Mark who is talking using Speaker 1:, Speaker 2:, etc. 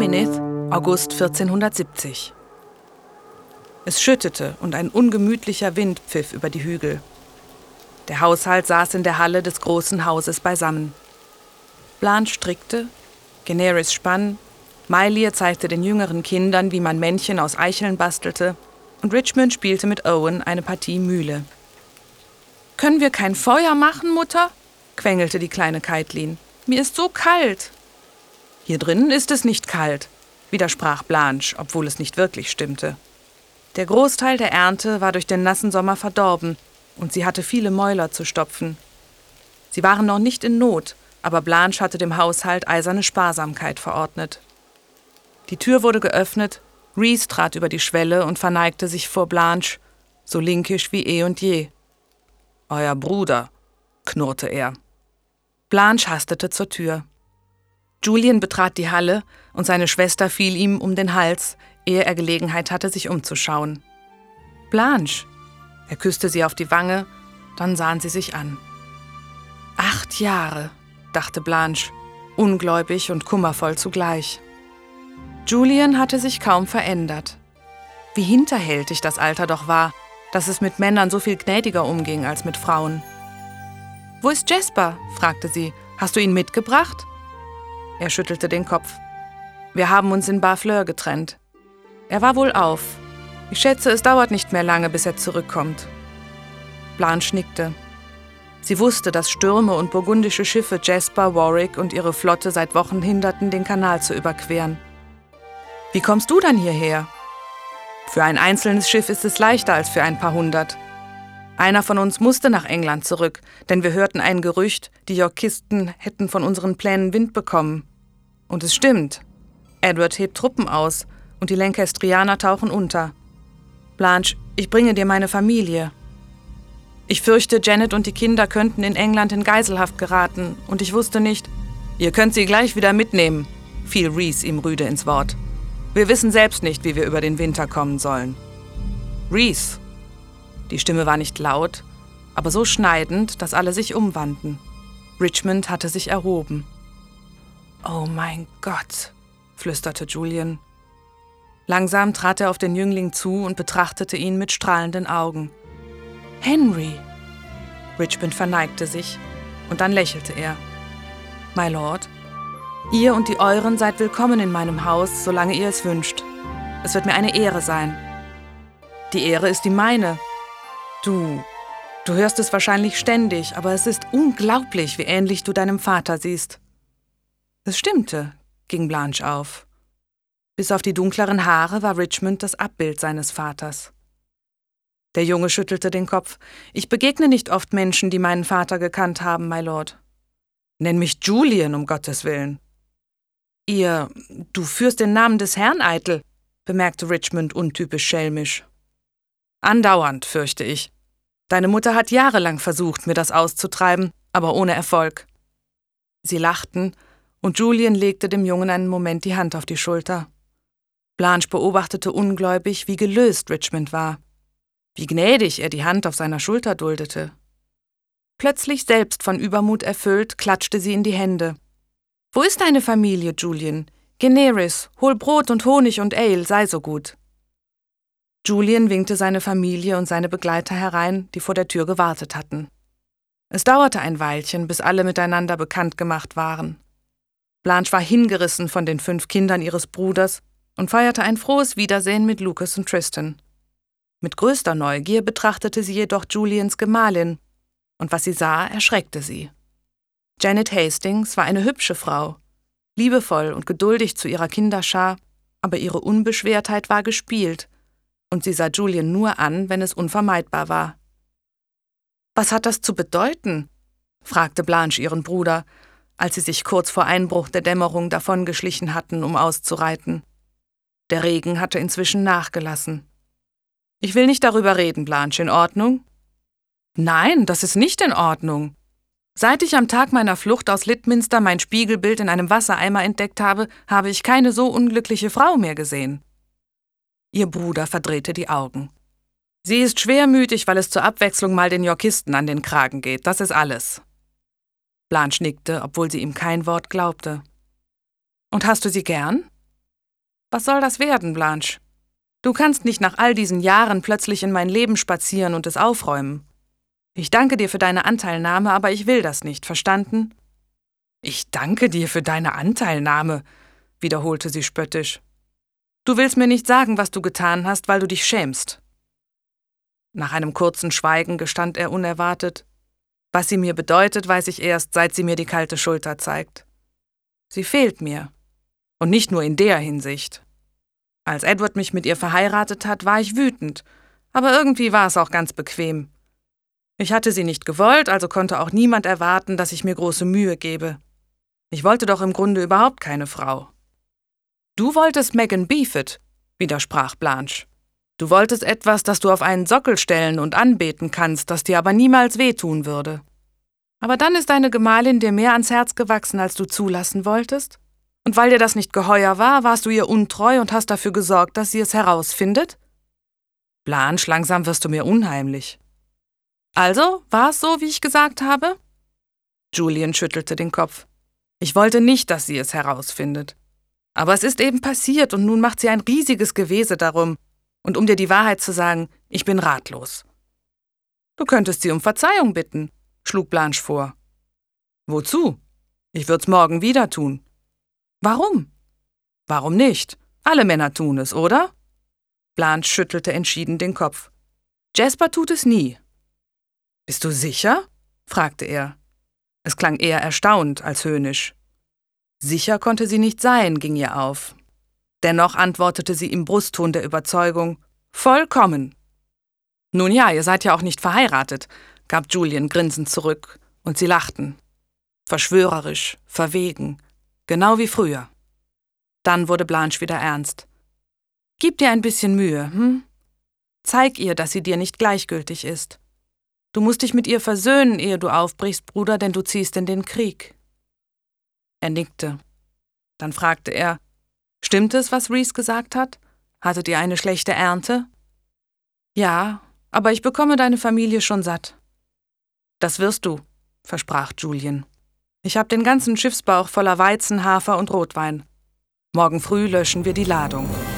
Speaker 1: Arminith, August 1470. Es schüttete und ein ungemütlicher Wind pfiff über die Hügel. Der Haushalt saß in der Halle des großen Hauses beisammen. Blanche strickte, Generis spann, Meilir zeigte den jüngeren Kindern, wie man Männchen aus Eicheln bastelte, und Richmond spielte mit Owen eine Partie Mühle. »Können wir kein Feuer machen, Mutter?« quengelte die kleine Caitlin. »Mir ist so kalt.« »Hier drinnen ist es nicht kalt«, widersprach Blanche, obwohl es nicht wirklich stimmte. Der Großteil der Ernte war durch den nassen Sommer verdorben, und sie hatte viele Mäuler zu stopfen. Sie waren noch nicht in Not, aber Blanche hatte dem Haushalt eiserne Sparsamkeit verordnet. Die Tür wurde geöffnet, Rhys trat über die Schwelle und verneigte sich vor Blanche, so linkisch wie eh und je. »Euer Bruder«, knurrte er. Blanche hastete zur Tür. Julian betrat die Halle und seine Schwester fiel ihm um den Hals, ehe er Gelegenheit hatte, sich umzuschauen. »Blanche!« Er küsste sie auf die Wange, dann sahen sie sich an. 8 Jahre, dachte Blanche, ungläubig und kummervoll zugleich. Julian hatte sich kaum verändert. Wie hinterhältig das Alter doch war, dass es mit Männern so viel gnädiger umging als mit Frauen. »Wo ist Jasper?« fragte sie. »Hast du ihn mitgebracht?« Er schüttelte den Kopf. »Wir haben uns in Barfleur getrennt. Er war wohl auf. Ich schätze, es dauert nicht mehr lange, bis er zurückkommt.« Blanche nickte. Sie wusste, dass Stürme und burgundische Schiffe Jasper, Warwick und ihre Flotte seit Wochen hinderten, den Kanal zu überqueren. »Wie kommst du dann hierher?« »Für ein einzelnes Schiff ist es leichter als für ein paar hundert. Einer von uns musste nach England zurück, denn wir hörten ein Gerücht, die Yorkisten hätten von unseren Plänen Wind bekommen. Und es stimmt. Edward hebt Truppen aus und die Lancastrianer tauchen unter. Blanche, ich bringe dir meine Familie. Ich fürchte, Janet und die Kinder könnten in England in Geiselhaft geraten, und ich wusste nicht, ihr könnt sie gleich wieder mitnehmen«, fiel Rhys ihm rüde ins Wort. »Wir wissen selbst nicht, wie wir über den Winter kommen sollen.« »Rhys!« Die Stimme war nicht laut, aber so schneidend, dass alle sich umwandten. Richmond hatte sich erhoben. »Oh mein Gott«, flüsterte Julian. Langsam trat er auf den Jüngling zu und betrachtete ihn mit strahlenden Augen. »Henry!« Richmond verneigte sich, und dann lächelte er. »My Lord, ihr und die Euren seid willkommen in meinem Haus, solange ihr es wünscht. Es wird mir eine Ehre sein.« »Die Ehre ist die meine. Du hörst es wahrscheinlich ständig, aber es ist unglaublich, wie ähnlich du deinem Vater siehst.« Es stimmte, ging Blanche auf. Bis auf die dunkleren Haare war Richmond das Abbild seines Vaters. Der Junge schüttelte den Kopf. »Ich begegne nicht oft Menschen, die meinen Vater gekannt haben, my Lord.« »Nenn mich Julian, um Gottes Willen.« »Du führst den Namen des Herrn eitel«, bemerkte Richmond untypisch schelmisch. »Andauernd, fürchte ich. Deine Mutter hat jahrelang versucht, mir das auszutreiben, aber ohne Erfolg.« Sie lachten, und Julian legte dem Jungen einen Moment die Hand auf die Schulter. Blanche beobachtete ungläubig, wie gelöst Richmond war, wie gnädig er die Hand auf seiner Schulter duldete. Plötzlich, selbst von Übermut erfüllt, klatschte sie in die Hände. »Wo ist deine Familie, Julian? Generis, hol Brot und Honig und Ale, sei so gut.« Julian winkte seine Familie und seine Begleiter herein, die vor der Tür gewartet hatten. Es dauerte ein Weilchen, bis alle miteinander bekannt gemacht waren. Blanche war hingerissen von den 5 Kindern ihres Bruders und feierte ein frohes Wiedersehen mit Lucas und Tristan. Mit größter Neugier betrachtete sie jedoch Julians Gemahlin, und was sie sah, erschreckte sie. Janet Hastings war eine hübsche Frau, liebevoll und geduldig zu ihrer Kinderschar, aber ihre Unbeschwertheit war gespielt, und sie sah Julian nur an, wenn es unvermeidbar war. »Was hat das zu bedeuten?« fragte Blanche ihren Bruder, als sie sich kurz vor Einbruch der Dämmerung davongeschlichen hatten, um auszureiten. Der Regen hatte inzwischen nachgelassen. »Ich will nicht darüber reden, Blanche, in Ordnung?« »Nein, das ist nicht in Ordnung. Seit ich am Tag meiner Flucht aus Lidminster mein Spiegelbild in einem Wassereimer entdeckt habe, habe ich keine so unglückliche Frau mehr gesehen.« Ihr Bruder verdrehte die Augen. »Sie ist schwermütig, weil es zur Abwechslung mal den Yorkisten an den Kragen geht, das ist alles.« Blanche nickte, obwohl sie ihm kein Wort glaubte. »Und hast du sie gern?« Was soll das werden, Blanche? Du kannst nicht nach all diesen Jahren plötzlich in mein Leben spazieren und es aufräumen. Ich danke dir für deine Anteilnahme, aber ich will das nicht, verstanden? Ich danke dir für deine Anteilnahme, wiederholte sie spöttisch. Du willst mir nicht sagen, was du getan hast, weil du dich schämst. Nach einem kurzen Schweigen gestand er unerwartet: Was sie mir bedeutet, weiß ich erst, seit sie mir die kalte Schulter zeigt. Sie fehlt mir. Und nicht nur in der Hinsicht. Als Edward mich mit ihr verheiratet hat, war ich wütend, aber irgendwie war es auch ganz bequem. Ich hatte sie nicht gewollt, also konnte auch niemand erwarten, dass ich mir große Mühe gebe. Ich wollte doch im Grunde überhaupt keine Frau. Du wolltest Megan Beafford, widersprach Blanche. Du wolltest etwas, das du auf einen Sockel stellen und anbeten kannst, das dir aber niemals wehtun würde. Aber dann ist deine Gemahlin dir mehr ans Herz gewachsen, als du zulassen wolltest? Und weil dir das nicht geheuer war, warst du ihr untreu und hast dafür gesorgt, dass sie es herausfindet? Blanche, langsam wirst du mir unheimlich. Also, war es so, wie ich gesagt habe? Julian schüttelte den Kopf. Ich wollte nicht, dass sie es herausfindet. Aber es ist eben passiert und nun macht sie ein riesiges Gewese darum. Und um dir die Wahrheit zu sagen, ich bin ratlos. Du könntest sie um Verzeihung bitten, schlug Blanche vor. Wozu? Ich würd's morgen wieder tun. Warum? Warum nicht? Alle Männer tun es, oder? Blanche schüttelte entschieden den Kopf. Jasper tut es nie. Bist du sicher? Fragte er. Es klang eher erstaunt als höhnisch. Sicher konnte sie nicht sein, ging ihr auf. Dennoch antwortete sie im Brustton der Überzeugung: Vollkommen. Nun ja, ihr seid ja auch nicht verheiratet, gab Julian grinsend zurück, und sie lachten. Verschwörerisch, verwegen, genau wie früher. Dann wurde Blanche wieder ernst. Gib dir ein bisschen Mühe, hm? Zeig ihr, dass sie dir nicht gleichgültig ist. Du musst dich mit ihr versöhnen, ehe du aufbrichst, Bruder, denn du ziehst in den Krieg. Er nickte. Dann fragte er: Stimmt es, was Reese gesagt hat? Hattet ihr eine schlechte Ernte? Ja, aber ich bekomme deine Familie schon satt. Das wirst du, versprach Julian. Ich habe den ganzen Schiffsbauch voller Weizen, Hafer und Rotwein. Morgen früh löschen wir die Ladung.